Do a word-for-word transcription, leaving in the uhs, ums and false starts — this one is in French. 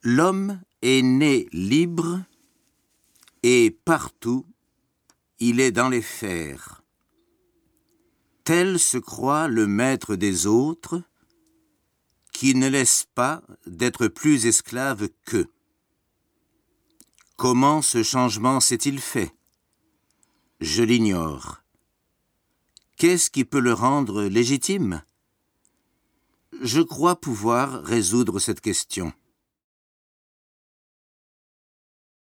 L'homme est né libre et partout il est dans les fers. Tel se croit le maître des autres, qui ne laisse pas d'être plus esclave qu'eux. Comment ce changement s'est-il fait? Je l'ignore. Qu'est-ce qui peut le rendre légitime? Je crois pouvoir résoudre cette question.